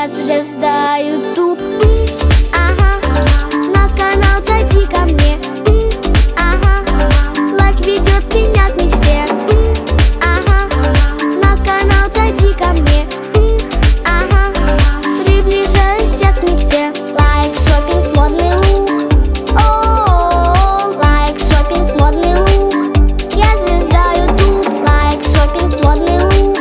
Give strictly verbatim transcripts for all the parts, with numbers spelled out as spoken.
я звезда ютуб. Ага, на канал зайди ко мне. Ага, лайк ведет меня к мечте. Ага, на канал зайди ко мне. Ага, приближаюсь я к мечте. Лайк, шопинг, модный лук. О, лайк, шопинг, модный лук. Я звезда ютуб. Лайк, шопинг, модный лук.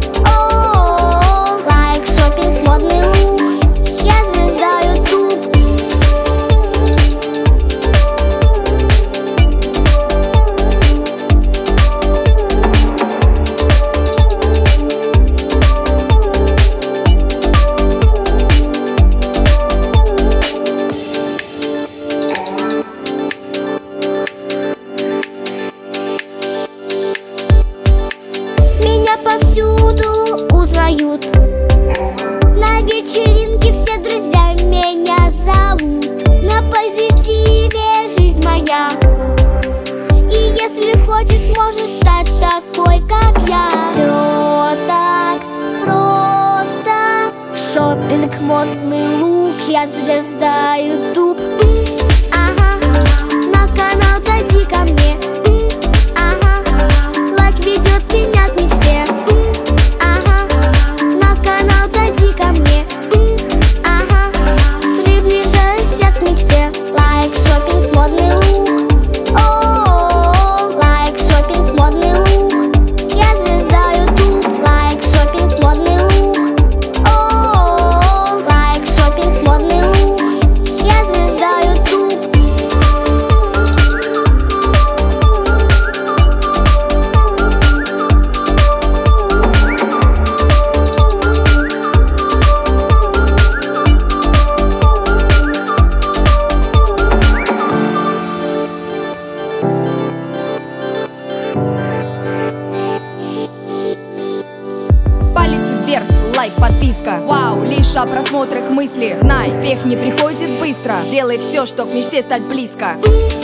О, лайк, шопинг, модный лук. Я звезда ютуб. Меня повсюду узнают. На вечеринке все друзья меня зовут. На позитиве жизнь моя. И если хочешь, можешь стать такой, как я. Все так просто. Шопинг, модный лук. Я звезда ютуб. Ага, на канал зайди ко мне. Ага, лайк ведет меня к мечте. Ага, на канал зайди ко мне. Ага, приближаюсь я к мечте. Лайк, шопинг, модный лук. О, лайк, шопинг, модный лук. Я звезда ютуб. Лайк, шопинг, модный лук. О, лайк, шопинг, модный лук. Я звезда ютуб. Палец вверх, лайк, подписка. Вау, лишь о просмотрах мысли. Знай, успех не приходит быстро. Делай все, чтоб к мечте стать близко.